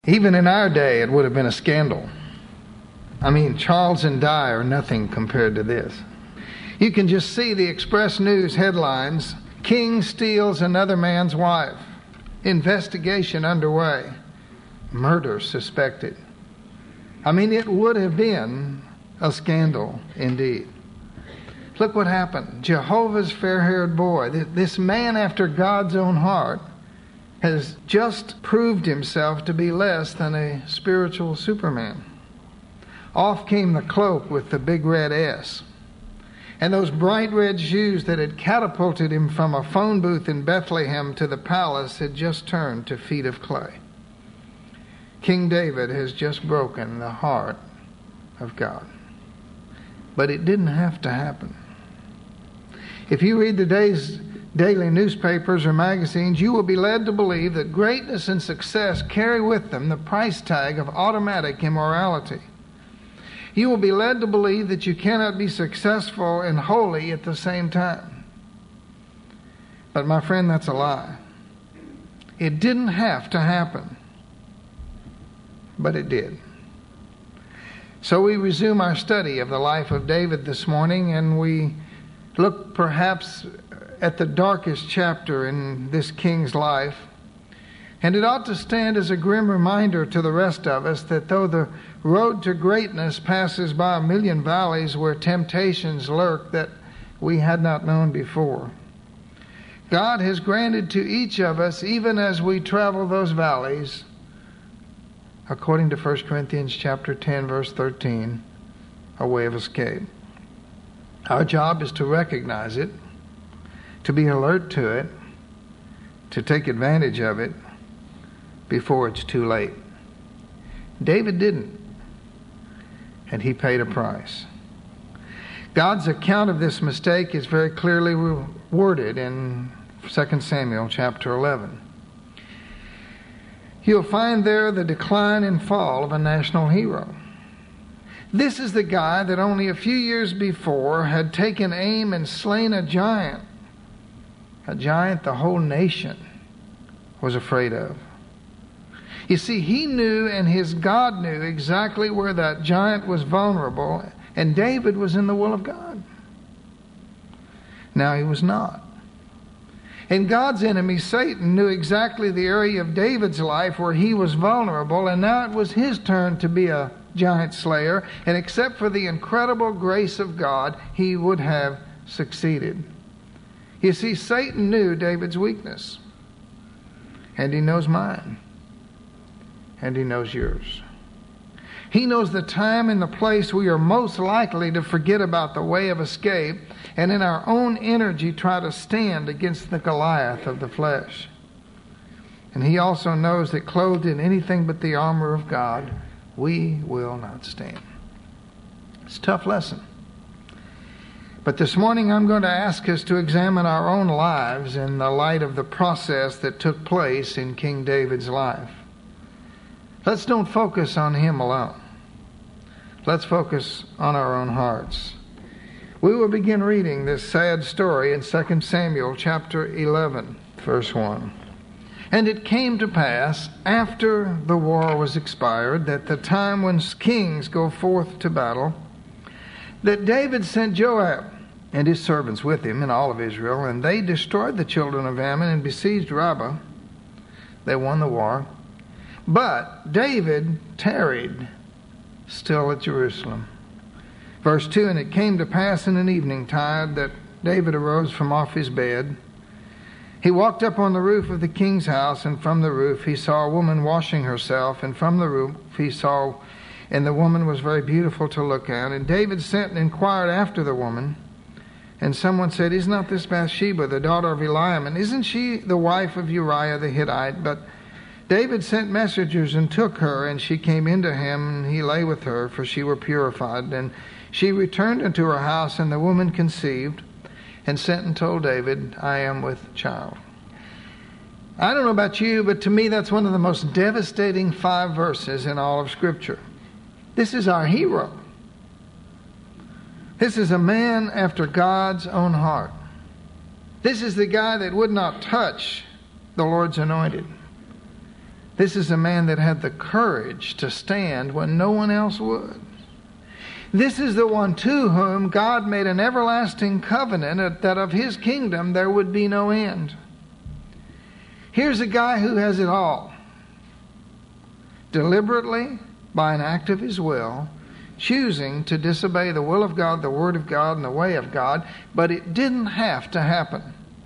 Even in our day, it would have been a scandal. I mean, Charles and Di are nothing compared to this. You can just see the Express News headlines: King steals another man's wife. Investigation underway. Murder suspected. I mean, it would have been a scandal indeed. Look what happened. Jehovah's fair-haired boy, this man after God's own heart, has just proved himself to be less than a spiritual Superman. Off came the cloak with the big red S. And those bright red shoes that had catapulted him from a phone booth in Bethlehem to the palace had just turned to feet of clay. King David has just broken the heart of God. But it didn't have to happen. If you read the day's daily newspapers or magazines, you will be led to believe that greatness and success carry with them the price tag of automatic immorality. You will be led to believe that you cannot be successful and holy at the same time. But my friend, that's a lie. It didn't have to happen, but it did. So we resume our study of the life of David this morning, and we look perhaps at the darkest chapter in this king's life. And it ought to stand as a grim reminder to the rest of us that though the road to greatness passes by a million valleys where temptations lurk that we had not known before, God has granted to each of us, even as we travel those valleys, according to 1 Corinthians chapter 10, verse 13, a way of escape. Our job is to recognize it, to be alert to it, to take advantage of it before it's too late. David didn't, and he paid a price. God's account of this mistake is very clearly worded in 2 Samuel chapter 11. You'll find there the decline and fall of a national hero. This is the guy that only a few years before had taken aim and slain a giant the whole nation was afraid of. You see, he knew and his God knew exactly where that giant was vulnerable, and David was in the will of God. Now he was not. And God's enemy, Satan, knew exactly the area of David's life where he was vulnerable, and now it was his turn to be a giant slayer, and except for the incredible grace of God, he would have succeeded. You see, Satan knew David's weakness, and he knows mine, and he knows yours. He knows the time and the place we are most likely to forget about the way of escape, and in our own energy try to stand against the Goliath of the flesh. And he also knows that clothed in anything but the armor of God, we will not stand. It's a tough lesson. But this morning I'm going to ask us to examine our own lives in the light of the process that took place in King David's life. Let's don't focus on him alone. Let's focus on our own hearts. We will begin reading this sad story in 2 Samuel chapter 11, verse 1. And it came to pass, after the war was expired, that the time when kings go forth to battle, that David sent Joab and his servants with him and all of Israel, and they destroyed the children of Ammon and besieged Rabbah. They won the war. But David tarried still at Jerusalem. Verse 2, and it came to pass in an evening tide that David arose from off his bed. He walked up on the roof of the king's house, and from the roof he saw a woman washing herself, and from the roof he saw, and the woman was very beautiful to look at. And David sent and inquired after the woman. And someone said, is not this Bathsheba, the daughter of Eliam? And isn't she the wife of Uriah the Hittite? But David sent messengers and took her, and she came into him, and he lay with her, for she were purified. And she returned into her house, and the woman conceived, and sent and told David, I am with child. I don't know about you, but to me that's one of the most devastating 5 verses in all of Scripture. This is our hero. This is a man after God's own heart. This is the guy that would not touch the Lord's anointed. This is a man that had the courage to stand when no one else would. This is the one to whom God made an everlasting covenant that of his kingdom there would be no end. Here's a guy who has it all. Deliberately, by an act of his will, choosing to disobey the will of God, the Word of God, and the way of God, but it didn't have to happen.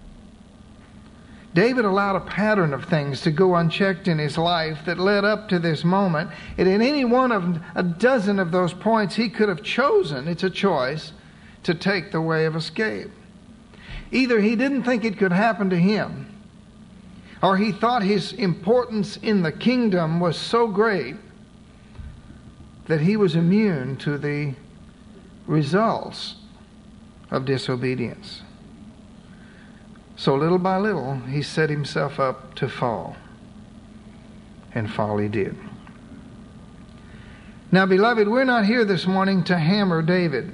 David allowed a pattern of things to go unchecked in his life that led up to this moment. And in any one of a dozen of those points, he could have chosen, it's a choice, to take the way of escape. Either he didn't think it could happen to him, or he thought his importance in the kingdom was so great that he was immune to the results of disobedience. So little by little, he set himself up to fall. And fall he did. Now, beloved, we're not here this morning to hammer David.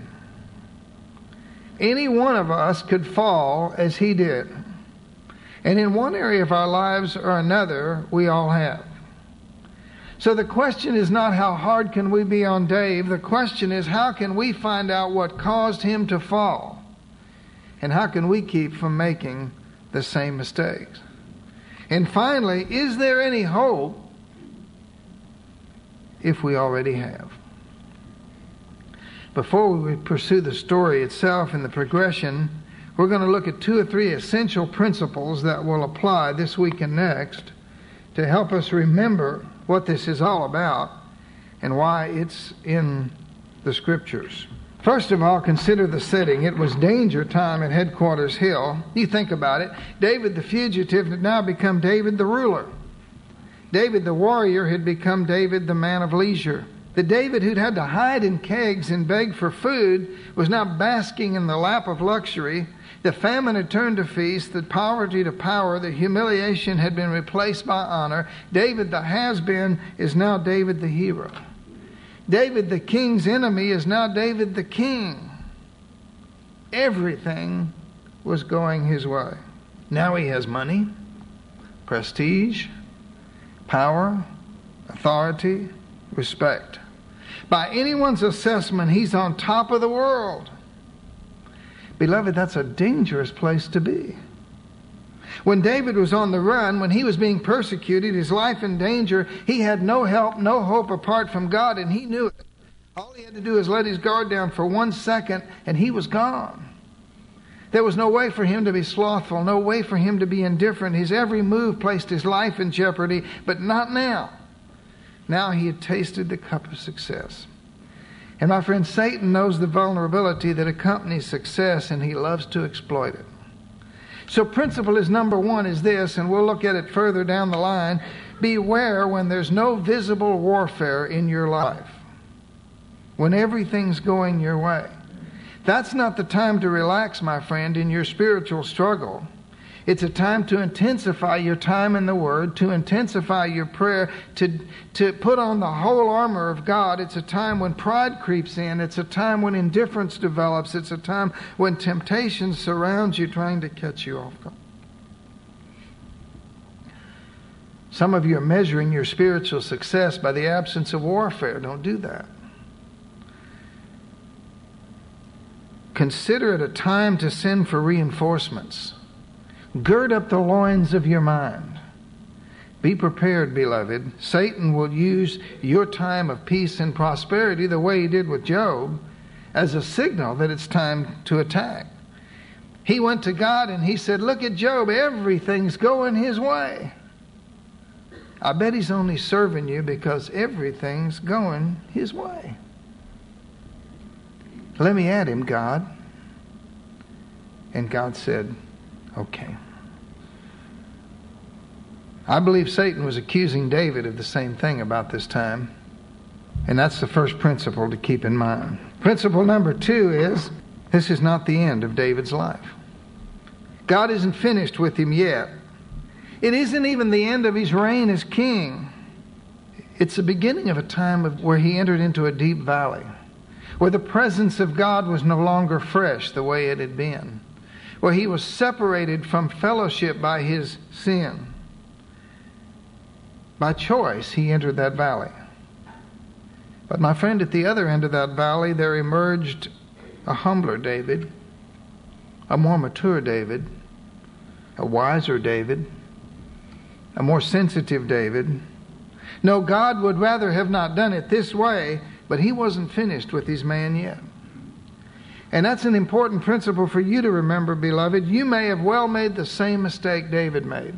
Any one of us could fall as he did. And in one area of our lives or another, we all have. So the question is not how hard can we be on Dave. The question is how can we find out what caused him to fall? And how can we keep from making the same mistakes? And finally, is there any hope if we already have? Before we pursue the story itself and the progression, we're going to look at 2 or 3 essential principles that will apply this week and next to help us remember what this is all about and why it's in the Scriptures. First of all, consider the setting. It was danger time at Headquarters Hill. You think about it. David the fugitive had now become David the ruler. David the warrior had become David the man of leisure. The David who'd had to hide in kegs and beg for food was now basking in the lap of luxury. The famine had turned to feast, the poverty to power, the humiliation had been replaced by honor. David the has-been is now David the hero. David the king's enemy is now David the king. Everything was going his way. Now he has money, prestige, power, authority, respect. By anyone's assessment, he's on top of the world. Beloved, that's a dangerous place to be. When David was on the run, when he was being persecuted, his life in danger, he had no help, no hope apart from God, and he knew it. All he had to do was let his guard down for 1 second, and he was gone. There was no way for him to be slothful, no way for him to be indifferent. His every move placed his life in jeopardy, but not now. Now he had tasted the cup of success. And my friend, Satan knows the vulnerability that accompanies success, and he loves to exploit it. So principle is number 1 is this, and we'll look at it further down the line. Beware when there's no visible warfare in your life. When everything's going your way. That's not the time to relax, my friend, in your spiritual struggle. It's a time to intensify your time in the Word, to intensify your prayer, to put on the whole armor of God. It's a time when pride creeps in. It's a time when indifference develops. It's a time when temptation surrounds you, trying to catch you off guard. Some of you are measuring your spiritual success by the absence of warfare. Don't do that. Consider it a time to send for reinforcements. Gird up the loins of your mind. Be prepared, beloved. Satan will use your time of peace and prosperity, the way he did with Job, as a signal that it's time to attack. He went to God and he said, look at Job, everything's going his way. I bet he's only serving you because everything's going his way. Let me at him, God. And God said, okay. I believe Satan was accusing David of the same thing about this time. And that's the first principle to keep in mind. Principle number 2 is, this is not the end of David's life. God isn't finished with him yet. It isn't even the end of his reign as king. It's the beginning of a time where he entered into a deep valley, where the presence of God was no longer fresh the way it had been, where he was separated from fellowship by his sin. By choice, he entered that valley. But my friend, at the other end of that valley, there emerged a humbler David, a more mature David, a wiser David, a more sensitive David. No, God would rather have not done it this way, but he wasn't finished with his man yet. And that's an important principle for you to remember, beloved. You may have well made the same mistake David made.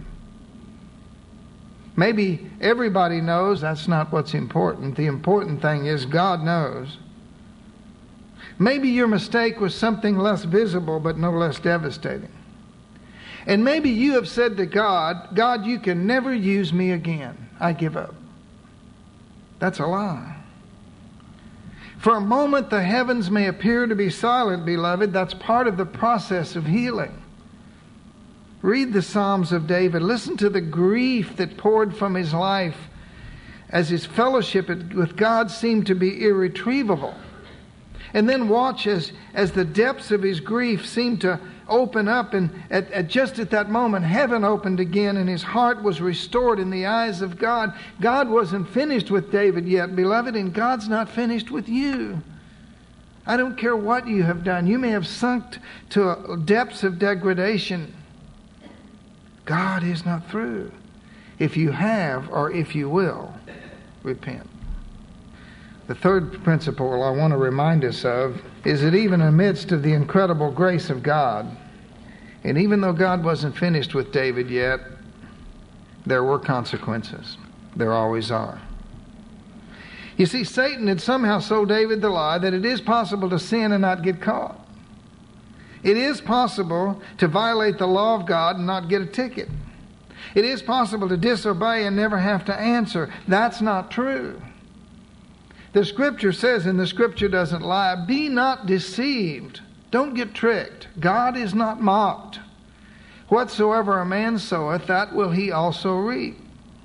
Maybe everybody knows. That's not what's important. The important thing is God knows. Maybe your mistake was something less visible but no less devastating. And maybe you have said to God, God, you can never use me again. I give up. That's a lie. For a moment, the heavens may appear to be silent, beloved. That's part of the process of healing. Read the Psalms of David. Listen to the grief that poured from his life as his fellowship with God seemed to be irretrievable. And then watch as the depths of his grief seemed to open up, and just at that moment, heaven opened again and his heart was restored in the eyes of God. God wasn't finished with David yet, beloved, and God's not finished with you. I don't care what you have done. You may have sunk to depths of degradation. God is not through. If you have, or if you will, repent. The third principle I want to remind us of is that even in the midst of the incredible grace of God, and even though God wasn't finished with David yet, there were consequences. There always are. You see, Satan had somehow sold David the lie that it is possible to sin and not get caught. It is possible to violate the law of God and not get a ticket. It is possible to disobey and never have to answer. That's not true. The Scripture says, and the Scripture doesn't lie, be not deceived. Don't get tricked. God is not mocked. Whatsoever a man soweth, that will he also reap.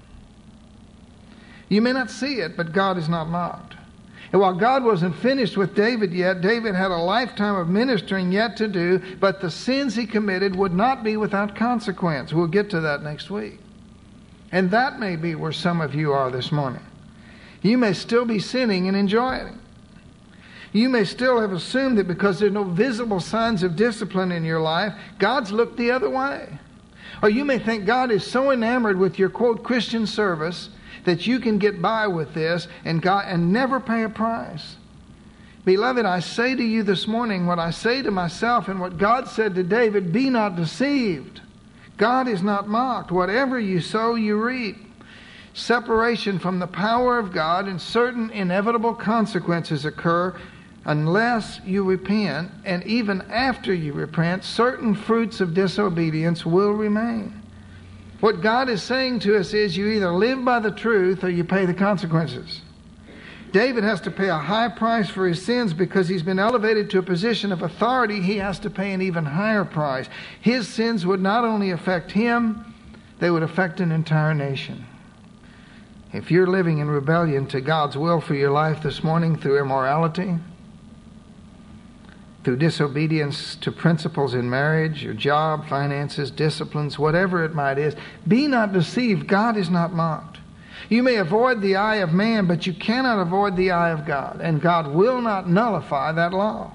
You may not see it, but God is not mocked. And while God wasn't finished with David yet, David had a lifetime of ministering yet to do, but the sins he committed would not be without consequence. We'll get to that next week. And that may be where some of you are this morning. You may still be sinning and enjoying it. You may still have assumed that because there are no visible signs of discipline in your life, God's looked the other way. Or you may think God is so enamored with your, quote, Christian service that you can get by with this and never pay a price. Beloved, I say to you this morning what I say to myself and what God said to David, be not deceived. God is not mocked. Whatever you sow, you reap. Separation from the power of God and certain inevitable consequences occur unless you repent, and even after you repent, certain fruits of disobedience will remain. What God is saying to us is you either live by the truth or you pay the consequences. David has to pay a high price for his sins because he's been elevated to a position of authority. He has to pay an even higher price. His sins would not only affect him, they would affect an entire nation. If you're living in rebellion to God's will for your life this morning through immorality, through disobedience to principles in marriage, your job, finances, disciplines, whatever it might is, be not deceived. God is not mocked. You may avoid the eye of man, but you cannot avoid the eye of God, and God will not nullify that law.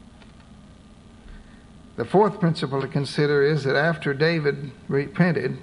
The fourth principle to consider is that after David repented,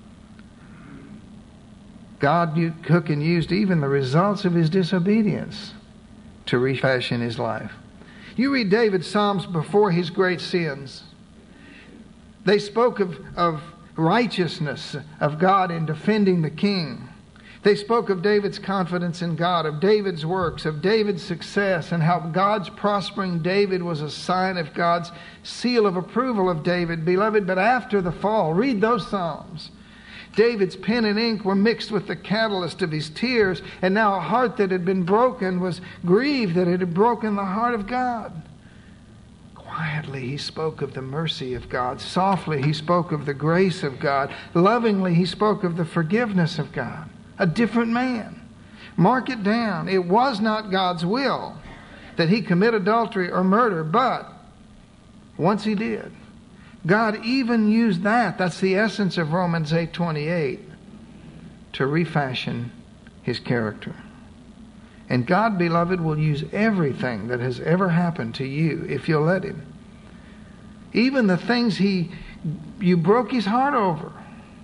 God took and used even the results of his disobedience to refashion his life. You read David's Psalms before his great sins. They spoke of righteousness of God in defending the king. They spoke of David's confidence in God, of David's works, of David's success, and how God's prospering David was a sign of God's seal of approval of David. Beloved, but after the fall, read those Psalms. David's pen and ink were mixed with the catalyst of his tears, and now a heart that had been broken was grieved that it had broken the heart of God. Quietly he spoke of the mercy of God. Softly he spoke of the grace of God. Lovingly he spoke of the forgiveness of God. A different man. Mark it down. It was not God's will that he commit adultery or murder, but once he did, God even used that. That's the essence of Romans 8:28. to refashion his character. And God, beloved, will use everything that has ever happened to you if you'll let him. Even the things you broke his heart over,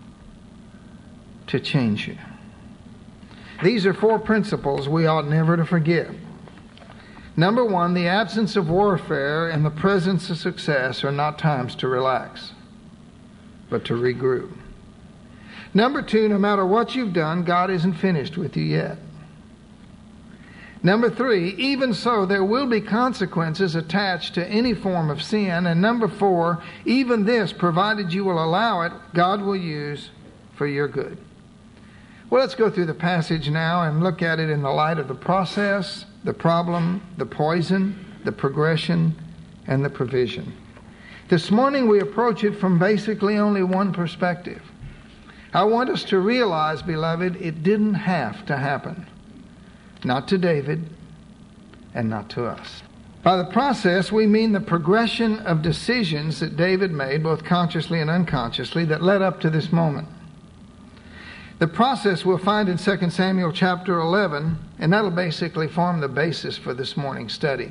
to change you. These are 4 principles we ought never to forget. Number 1, the absence of warfare and the presence of success are not times to relax, but to regroup. Number 2, no matter what you've done, God isn't finished with you yet. Number 3, even so, there will be consequences attached to any form of sin. And number 4, even this, provided you will allow it, God will use for your good. Well, let's go through the passage now and look at it in the light of the process, the problem, the poison, the progression, and the provision. This morning we approach it from basically only one perspective. I want us to realize, beloved, it didn't have to happen. Not to David, and not to us. By the process, we mean the progression of decisions that David made, both consciously and unconsciously, that led up to this moment. The process we'll find in 2 Samuel chapter 11, and that'll basically form the basis for this morning's study.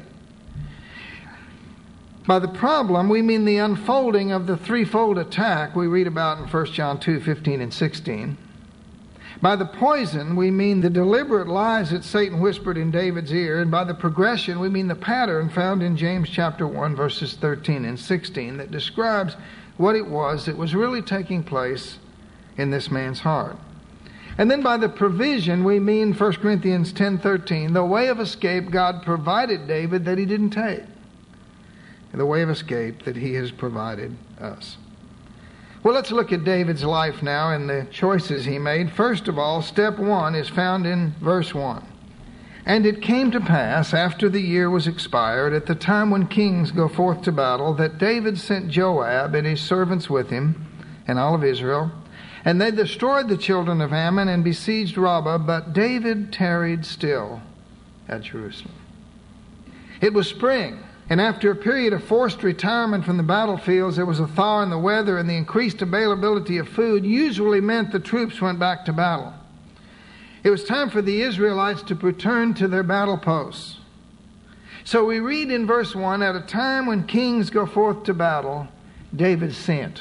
By the problem, we mean the unfolding of the threefold attack we read about in 1 John 2, 15 and 16. By the poison, we mean the deliberate lies that Satan whispered in David's ear. And by the progression, we mean the pattern found in James chapter 1, verses 13 and 16, that describes what it was that was really taking place in this man's heart. And then by the provision, we mean 1 Corinthians 10:13, the way of escape God provided David that he didn't take. The way of escape that he has provided us. Well, let's look at David's life now and the choices he made. First of all, step 1 is found in verse 1. And it came to pass, after the year was expired, at the time when kings go forth to battle, that David sent Joab and his servants with him, and all of Israel, and they destroyed the children of Ammon and besieged Rabbah, but David tarried still at Jerusalem. It was spring, and after a period of forced retirement from the battlefields, there was a thaw in the weather, and the increased availability of food usually meant the troops went back to battle. It was time for the Israelites to return to their battle posts. So we read in verse 1, at a time when kings go forth to battle, David sent.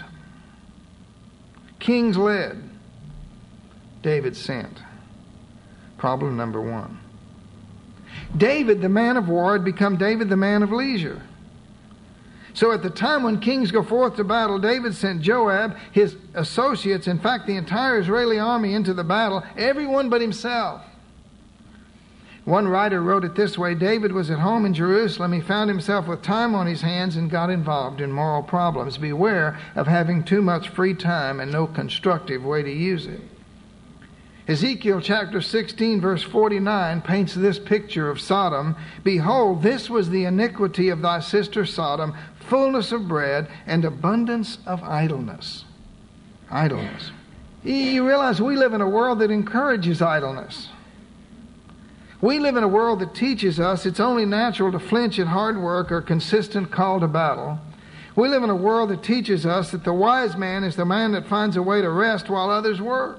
Kings led, David sent. Problem number 1. David, the man of war, had become David, the man of leisure. So at the time when kings go forth to battle, David sent Joab, his associates, in fact the entire Israeli army, into the battle, everyone but himself. One writer wrote it this way: David was at home in Jerusalem. He found himself with time on his hands and got involved in moral problems. Beware of having too much free time and no constructive way to use it. Ezekiel chapter 16 verse 49 paints this picture of Sodom. Behold, this was the iniquity of thy sister Sodom, fullness of bread and abundance of idleness. Idleness. You realize we live in a world that encourages idleness. We live in a world that teaches us it's only natural to flinch at hard work or consistent call to battle. We live in a world that teaches us that the wise man is the man that finds a way to rest while others work.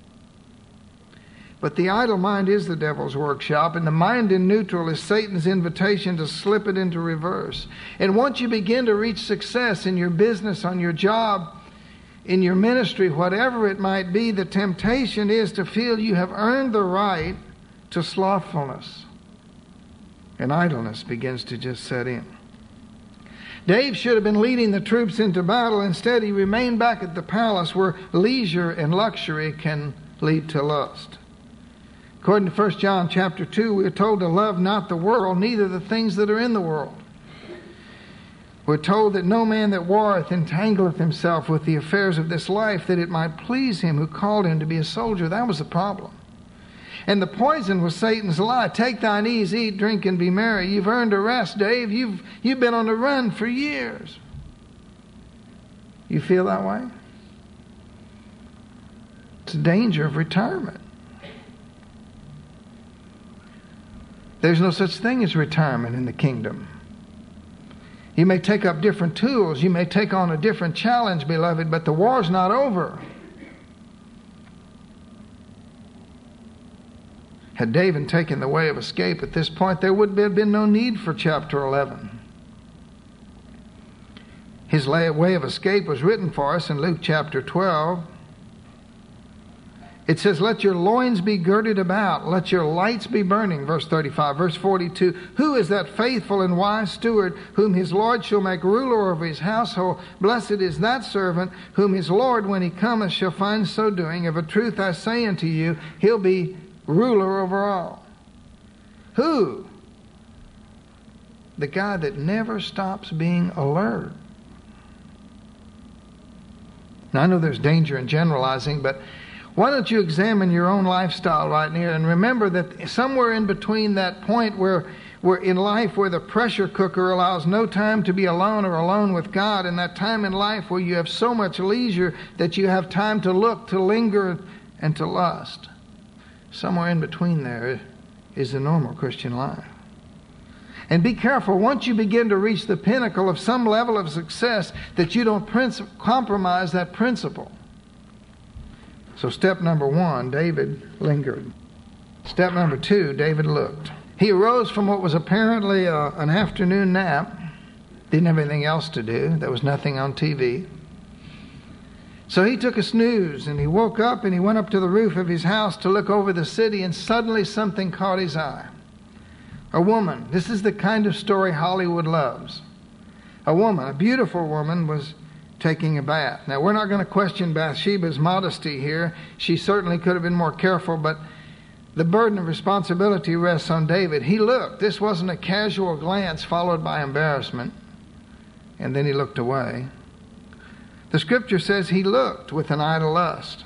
But the idle mind is the devil's workshop, and the mind in neutral is Satan's invitation to slip it into reverse. And once you begin to reach success in your business, on your job, in your ministry, whatever it might be, the temptation is to feel you have earned the right to slothfulness. And idleness begins to just set in. Dave should have been leading the troops into battle. Instead, he remained back at the palace where leisure and luxury can lead to lust. According to 1 John chapter 2, we are told to love not the world, neither the things that are in the world. We're told that no man that warreth entangleth himself with the affairs of this life, that it might please him who called him to be a soldier. That was the problem. And the poison was Satan's lie. Take thine ease, eat, drink, and be merry. You've earned a rest, Dave. You've been on the run for years. You feel that way? It's a danger of retirement. There's no such thing as retirement in the kingdom. You may take up different tools. You may take on a different challenge, beloved, but the war's not over. Had David taken the way of escape at this point, there would have been no need for chapter 11. His way of escape was written for us in Luke chapter 12. It says, let your loins be girded about, let your lights be burning, verse 35. Verse 42, who is that faithful and wise steward whom his Lord shall make ruler over his household? Blessed is that servant whom his Lord, when he cometh, shall find so doing. Of a truth I say unto you, he'll be ruler over all. Who? The guy that never stops being alert. Now, I know there's danger in generalizing, but why don't you examine your own lifestyle right now and remember that somewhere in between that point where in life where the pressure cooker allows no time to be alone or alone with God, and that time in life where you have so much leisure that you have time to look, to linger, and to lust. Somewhere in between there is the normal Christian life. And be careful, once you begin to reach the pinnacle of some level of success, that you don't compromise that principle. So step number 1, David lingered. Step number 2, David looked. He arose from what was apparently an afternoon nap. Didn't have anything else to do. There was nothing on TV. So he took a snooze and he woke up and he went up to the roof of his house to look over the city, and suddenly something caught his eye. A woman. This is the kind of story Hollywood loves. A woman, a beautiful woman, was taking a bath. Now, we're not going to question Bathsheba's modesty here. She certainly could have been more careful, but the burden of responsibility rests on David. He looked. This wasn't a casual glance followed by embarrassment, and then he looked away. The scripture says he looked with an eye to lust.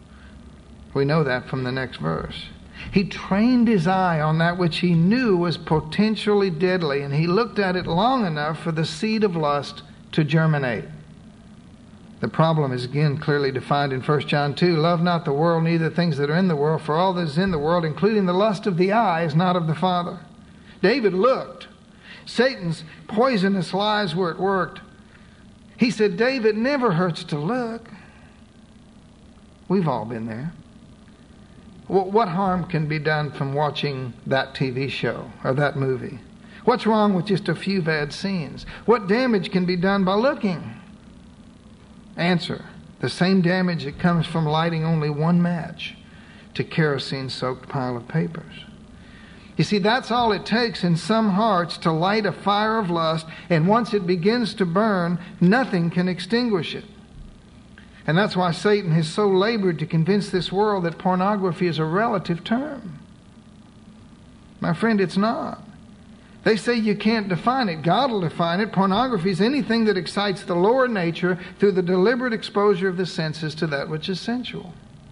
We know that from the next verse. He trained his eye on that which he knew was potentially deadly, and he looked at it long enough for the seed of lust to germinate. The problem is again clearly defined in 1 John 2. Love not the world, neither things that are in the world, for all that is in the world, including the lust of the eye, is not of the Father. David looked. Satan's poisonous lies were at work. He said, David, never hurts to look. We've all been there. What harm can be done from watching that TV show or that movie? What's wrong with just a few bad scenes? What damage can be done by looking? Answer, the same damage that comes from lighting only one match to kerosene-soaked pile of papers. You see, that's all it takes in some hearts to light a fire of lust, and once it begins to burn, nothing can extinguish it. And that's why Satan has so labored to convince this world that pornography is a relative term. My friend, it's not. They say you can't define it. God will define it. Pornography is anything that excites the lower nature through the deliberate exposure of the senses to that which is sensual.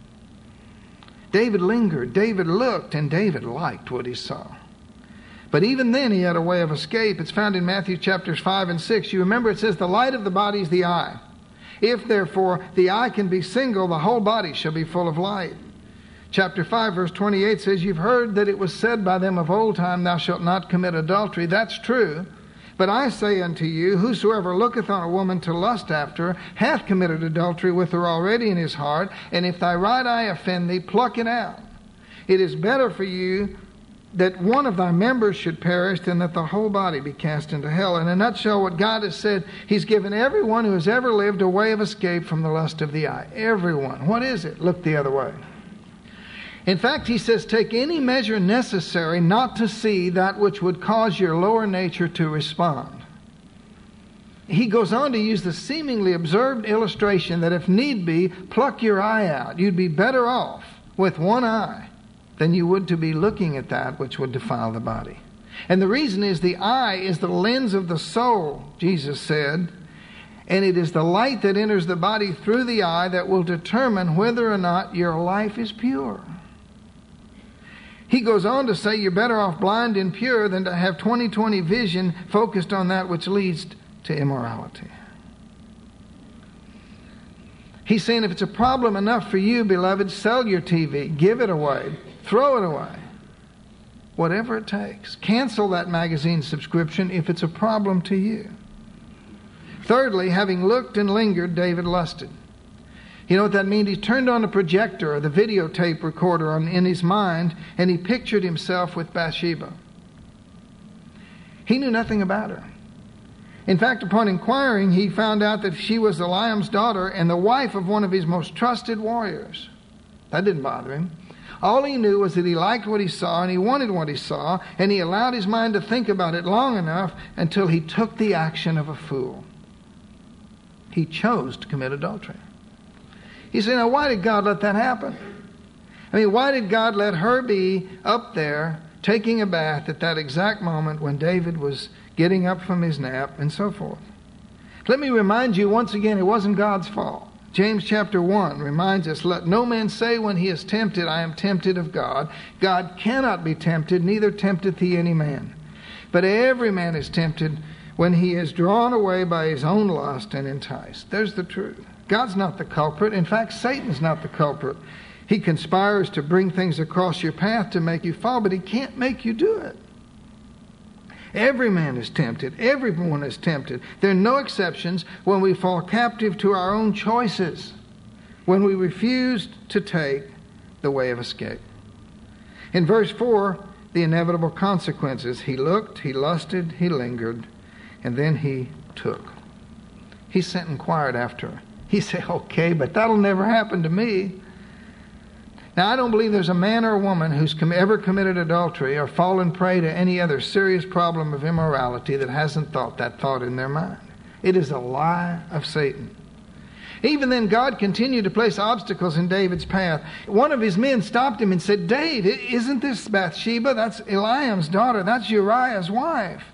David lingered, David looked, and David liked what he saw. But even then he had a way of escape. It's found in Matthew chapters 5 and 6. You remember it says the light of the body is the eye. If therefore the eye can be single, the whole body shall be full of light. Chapter 5 verse 28 says, you've heard that it was said by them of old time, thou shalt not commit adultery. That's true. But I say unto you, whosoever looketh on a woman to lust after her, hath committed adultery with her already in his heart. And if thy right eye offend thee, pluck it out. It is better for you that one of thy members should perish than that the whole body be cast into hell. In a nutshell, what God has said, He's given everyone who has ever lived a way of escape from the lust of the eye. Everyone. What is it? Look the other way. In fact, He says, take any measure necessary not to see that which would cause your lower nature to respond. He goes on to use the seemingly absurd illustration that if need be, pluck your eye out. You'd be better off with one eye than you would to be looking at that which would defile the body. And the reason is the eye is the lens of the soul, Jesus said, and it is the light that enters the body through the eye that will determine whether or not your life is pure. He goes on to say you're better off blind and pure than to have 20/20 vision focused on that which leads to immorality. He's saying if it's a problem enough for you, beloved, sell your TV, give it away, throw it away. Whatever it takes. Cancel that magazine subscription if it's a problem to you. Thirdly, having looked and lingered, David lusted. You know what that means? He turned on the projector or the videotape recorder in his mind, and he pictured himself with Bathsheba. He knew nothing about her. In fact, upon inquiring, he found out that she was Eliam's daughter and the wife of one of his most trusted warriors. That didn't bother him. All he knew was that he liked what he saw and he wanted what he saw, and he allowed his mind to think about it long enough until he took the action of a fool. He chose to commit adultery. You say, now why did God let that happen? I mean, why did God let her be up there taking a bath at that exact moment when David was getting up from his nap and so forth? Let me remind you once again, it wasn't God's fault. James chapter 1 reminds us, let no man say when he is tempted, I am tempted of God. God cannot be tempted, neither tempteth he any man. But every man is tempted when he is drawn away by his own lust and enticed. There's the truth. God's not the culprit. In fact, Satan's not the culprit. He conspires to bring things across your path to make you fall, but he can't make you do it. Every man is tempted. Everyone is tempted. There are no exceptions when we fall captive to our own choices, when we refuse to take the way of escape. In verse 4, the inevitable consequences. He looked, he lusted, he lingered, and then he took. He sent and inquired after her. He said, okay, but that'll never happen to me. Now, I don't believe there's a man or a woman who's ever committed adultery or fallen prey to any other serious problem of immorality that hasn't thought that thought in their mind. It is a lie of Satan. Even then, God continued to place obstacles in David's path. One of his men stopped him and said, Dave, isn't this Bathsheba? That's Eliam's daughter. That's Uriah's wife.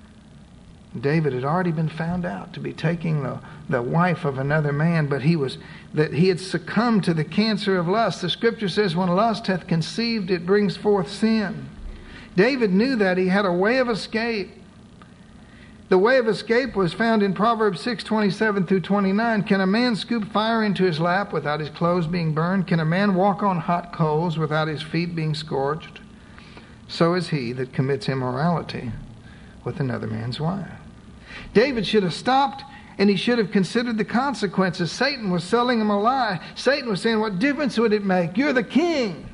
David had already been found out to be taking the wife of another man, but he had succumbed to the cancer of lust. The scripture says, when lust hath conceived, it brings forth sin. David knew that. He had a way of escape. The way of escape was found in Proverbs 6:27 through 29. Can a man scoop fire into his lap without his clothes being burned? Can a man walk on hot coals without his feet being scorched? So is he that commits immorality with another man's wife. David should have stopped and he should have considered the consequences. Satan was selling him a lie. Satan was saying, what difference would it make? You're the king.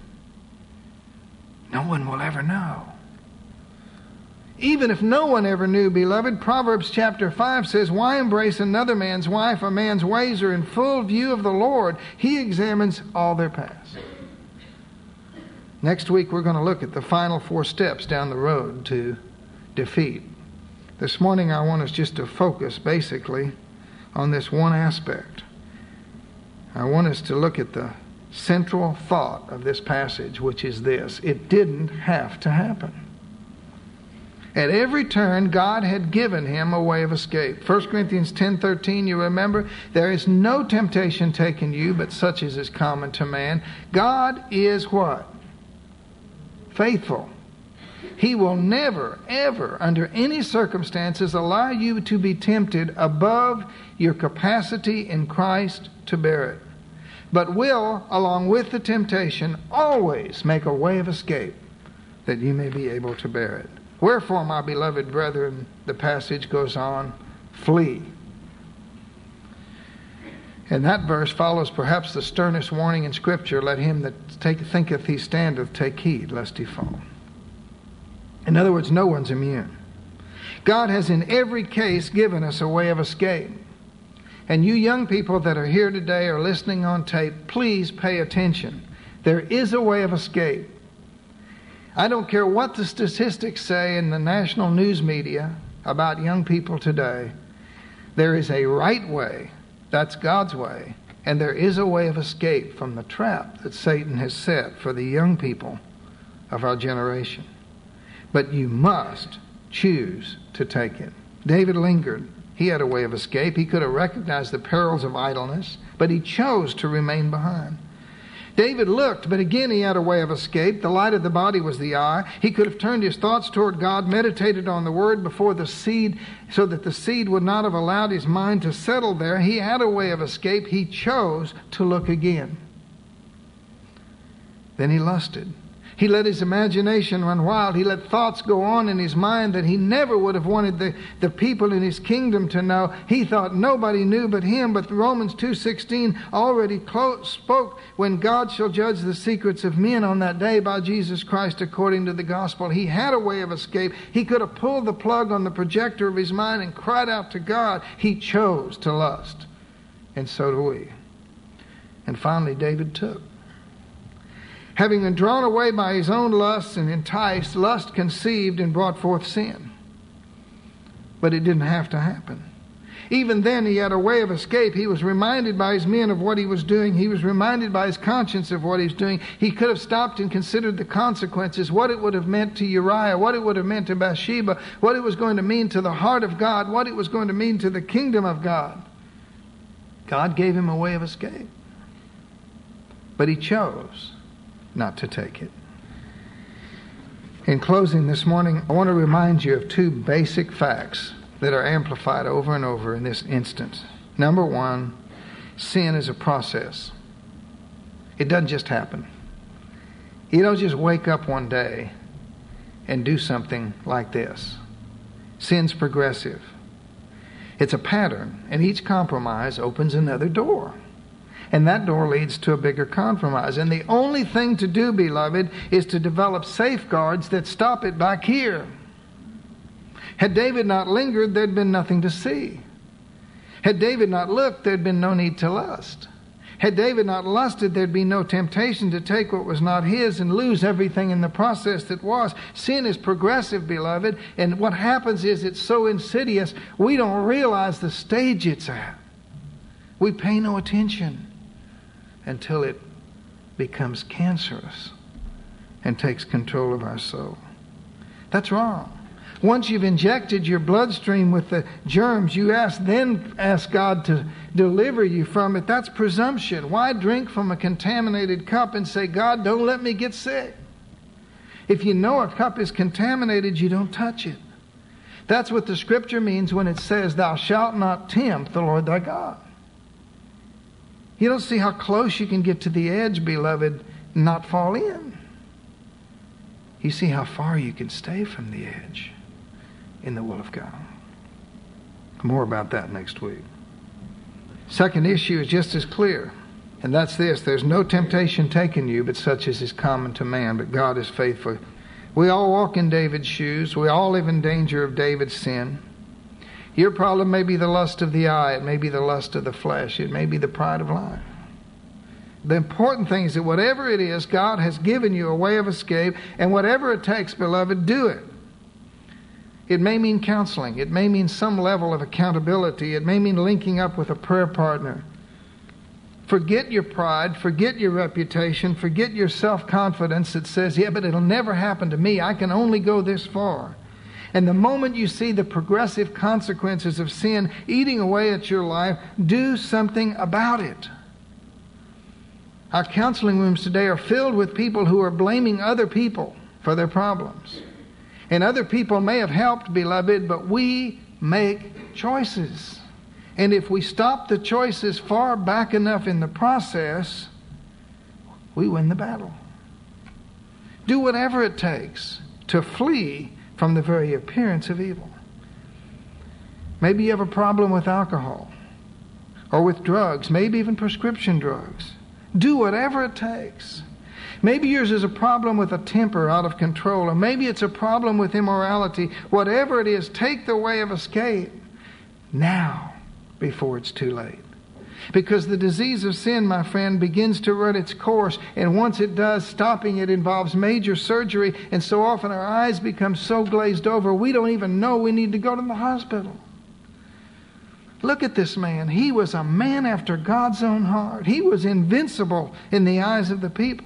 No one will ever know. Even if no one ever knew, beloved, Proverbs chapter 5 says, why embrace another man's wife? A man's ways are in full view of the Lord. He examines all their paths. Next week we're going to look at the final 4 steps down the road to defeat. This morning I want us just to focus basically on this one aspect. I want us to look at the central thought of this passage, which is this: it didn't have to happen. At every turn, God had given him a way of escape. 1 Corinthians 10:13, you remember, there is no temptation taken you, but such as is common to man. God is what? Faithful. He will never, ever, under any circumstances, allow you to be tempted above your capacity in Christ to bear it, but will, along with the temptation, always make a way of escape that you may be able to bear it. Wherefore, my beloved brethren, the passage goes on, flee. And that verse follows perhaps the sternest warning in Scripture, let him that thinketh he standeth take heed lest he fall. In other words, no one's immune. God has in every case given us a way of escape. And you young people that are here today or listening on tape, please pay attention. There is a way of escape. I don't care what the statistics say in the national news media about young people today. There is a right way. That's God's way. And there is a way of escape from the trap that Satan has set for the young people of our generation. But you must choose to take it. David lingered. He had a way of escape. He could have recognized the perils of idleness, but he chose to remain behind. David looked, but again he had a way of escape. The light of the body was the eye. He could have turned his thoughts toward God, meditated on the word before the seed, so that the seed would not have allowed his mind to settle there. He had a way of escape. He chose to look again. Then he lusted. He let his imagination run wild. He let thoughts go on in his mind that he never would have wanted the people in his kingdom to know. He thought nobody knew but him. But Romans 2:16 already spoke, when God shall judge the secrets of men on that day by Jesus Christ according to the gospel. He had a way of escape. He could have pulled the plug on the projector of his mind and cried out to God. He chose to lust. And so do we. And finally, David took. Having been drawn away by his own lusts and enticed, lust conceived and brought forth sin. But it didn't have to happen. Even then, he had a way of escape. He was reminded by his men of what he was doing. He was reminded by his conscience of what he was doing. He could have stopped and considered the consequences, what it would have meant to Uriah, what it would have meant to Bathsheba, what it was going to mean to the heart of God, what it was going to mean to the kingdom of God. God gave him a way of escape. But he chose not to take it. In closing this morning, I want to remind you of two basic facts that are amplified over and over in this instance. Number one, sin is a process. It doesn't just happen. You don't just wake up one day and do something like this. Sin's progressive. It's a pattern, and each compromise opens another door. And that door leads to a bigger compromise. And the only thing to do, beloved, is to develop safeguards that stop it back here. Had David not lingered, there'd been nothing to see. Had David not looked, there'd been no need to lust. Had David not lusted, there'd be no temptation to take what was not his and lose everything in the process that was. Sin is progressive, beloved, and what happens is it's so insidious, we don't realize the stage it's at. We pay no attention until it becomes cancerous and takes control of our soul. That's wrong. Once you've injected your bloodstream with the germs, then ask God to deliver you from it. That's presumption. Why drink from a contaminated cup and say, God, don't let me get sick? If you know a cup is contaminated, you don't touch it. That's what the scripture means when it says, thou shalt not tempt the Lord thy God. You don't see how close you can get to the edge, beloved, and not fall in. You see how far you can stay from the edge in the will of God. More about that next week. Second issue is just as clear, and that's this. There's no temptation taken you, but such as is common to man, but God is faithful. We all walk in David's shoes. We all live in danger of David's sin. Your problem may be the lust of the eye. It may be the lust of the flesh. It may be the pride of life. The important thing is that whatever it is, God has given you a way of escape, and whatever it takes, beloved, do it. It may mean counseling. It may mean some level of accountability. It may mean linking up with a prayer partner. Forget your pride. Forget your reputation. Forget your self-confidence that says, yeah, but it'll never happen to me. I can only go this far. And the moment you see the progressive consequences of sin eating away at your life, do something about it. Our counseling rooms today are filled with people who are blaming other people for their problems. And other people may have helped, beloved, but we make choices. And if we stop the choices far back enough in the process, we win the battle. Do whatever it takes to flee from the very appearance of evil. Maybe you have a problem with alcohol or with drugs, maybe even prescription drugs. Do whatever it takes. Maybe yours is a problem with a temper out of control, or maybe it's a problem with immorality. Whatever it is, take the way of escape now before it's too late. Because the disease of sin, my friend, begins to run its course. And once it does, stopping it involves major surgery. And so often our eyes become so glazed over, we don't even know we need to go to the hospital. Look at this man. He was a man after God's own heart. He was invincible in the eyes of the people.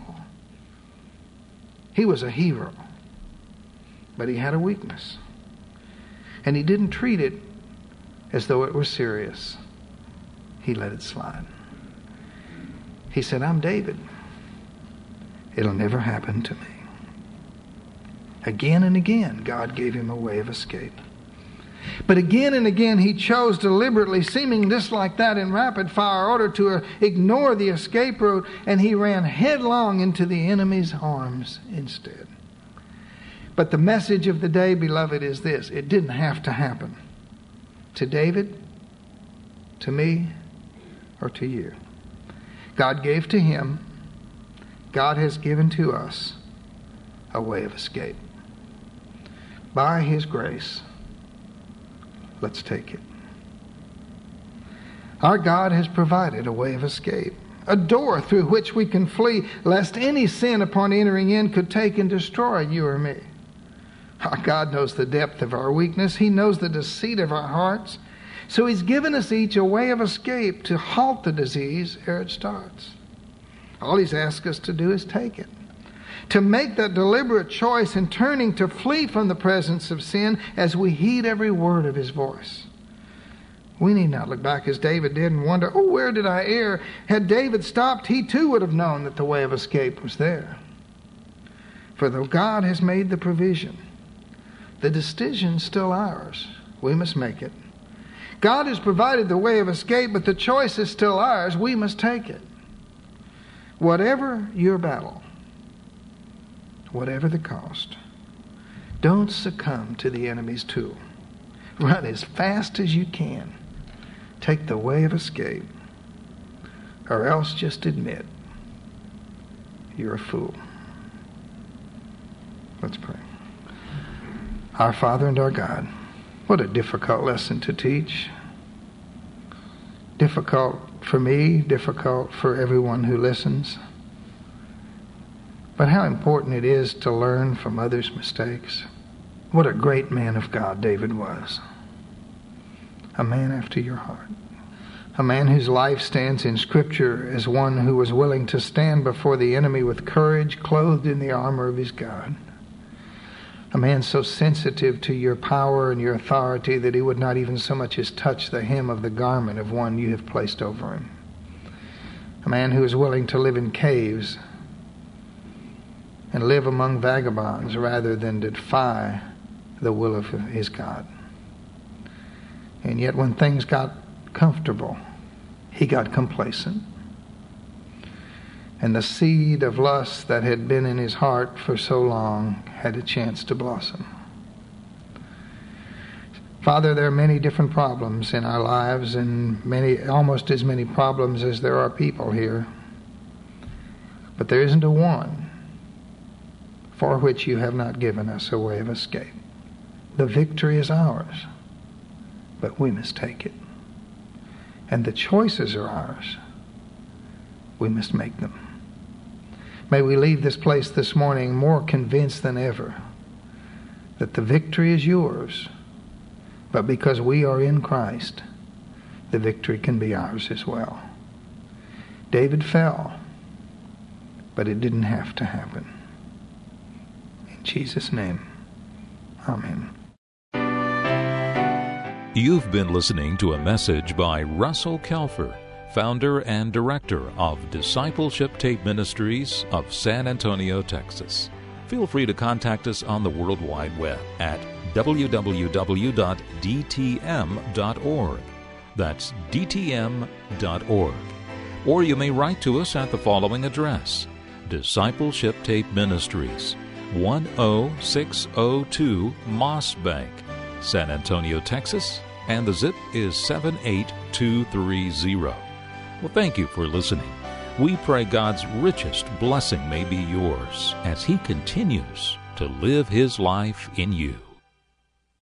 He was a hero. But he had a weakness. And he didn't treat it as though it were serious. He let it slide. He said, I'm David. It'll never happen to me. Again and again, God gave him a way of escape. But again and again he chose deliberately, seeming just like that in rapid fire order, to ignore the escape route, and he ran headlong into the enemy's arms instead. But the message of the day, beloved, is this: it didn't have to happen to David, to me, or to you. God gave to him, God has given to us a way of escape. By his grace, let's take it. Our God has provided a way of escape, a door through which we can flee, lest any sin upon entering in could take and destroy you or me. Our God knows the depth of our weakness. He knows the deceit of our hearts. So he's given us each a way of escape to halt the disease ere it starts. All he's asked us to do is take it. To make that deliberate choice in turning to flee from the presence of sin as we heed every word of his voice. We need not look back as David did and wonder, oh, where did I err? Had David stopped, he too would have known that the way of escape was there. For though God has made the provision, the decision's still ours. We must make it. God has provided the way of escape, but the choice is still ours. We must take it. Whatever your battle, whatever the cost, don't succumb to the enemy's tool. Run as fast as you can. Take the way of escape, or else just admit you're a fool. Let's pray. Our Father and our God, what a difficult lesson to teach. Difficult for me, difficult for everyone who listens. But how important it is to learn from others' mistakes. What a great man of God David was. A man after your heart. A man whose life stands in Scripture as one who was willing to stand before the enemy with courage, clothed in the armor of his God. A man so sensitive to your power and your authority that he would not even so much as touch the hem of the garment of one you have placed over him. A man who is willing to live in caves and live among vagabonds rather than defy the will of his God. And yet when things got comfortable, he got complacent. And the seed of lust that had been in his heart for so long had a chance to blossom. Father, there are many different problems in our lives, and almost as many problems as there are people here. But there isn't a one for which you have not given us a way of escape. The victory is ours, but we must take it. And the choices are ours. We must make them. May we leave this place this morning more convinced than ever that the victory is yours, but because we are in Christ, the victory can be ours as well. David fell, but it didn't have to happen. In Jesus' name, amen. You've been listening to a message by Russell Kelfer, founder and director of Discipleship Tape Ministries of San Antonio, Texas. Feel free to contact us on the World Wide Web at www.dtm.org. That's dtm.org. Or you may write to us at the following address: Discipleship Tape Ministries, 10602 Moss Bank, San Antonio, Texas, and the zip is 78230. Well, thank you for listening. We pray God's richest blessing may be yours as He continues to live His life in you.